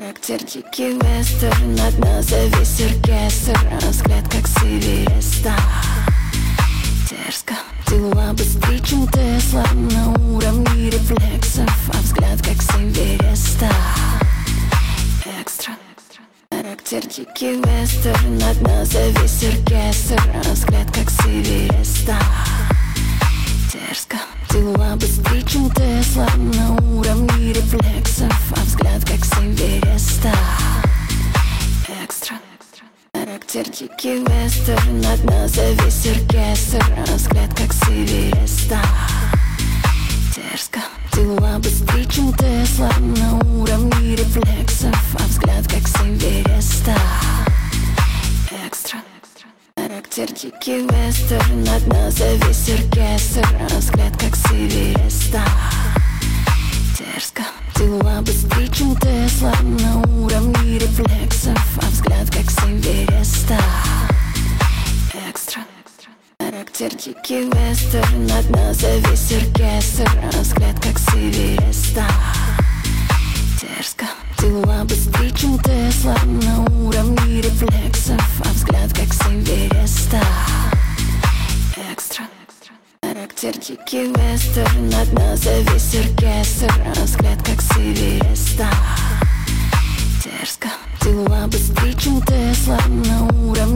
Характерчики вестерн, над нас весь оркестр, взгляд как с Эвереста. Дерзко, дела быстрее, чем Тесла, на уровне рефлексов, а взгляд как с Эвереста. Экстра. Характерчики вестерн, над нас весь оркестр, взгляд как с Эвереста. Дерзко, дела быстрее, чем Тесла, на уровне рефлексов, а взгляд как с Эвереста. Экстра. Характерчики вестерн, над нас весь оркестр, взгляд как с Эвереста. Дерзко, дела быстрее, чем Тесла, на уровне рефлексов, а взгляд как с Эвереста. Экстра. Характерчики вестерн, над нас весь оркестр, взгляд как с Эвереста. Дерзко, дела быстрее, чем Тесла, на уровне рефлексов, а взгляд как с Эвереста. Экстра. Характерчики вестерн, над нас весь оркестр, взгляд как с Эвереста. Дерзко, дела быстрее, чем Тесла, на уровне рефлексов, а взгляд как с Эвереста. Экстра. Характерчики вестерн, над нас весь оркестр, взгляд как с Эвереста. Дерзко, дела быстрее, чем Тесла, на уровне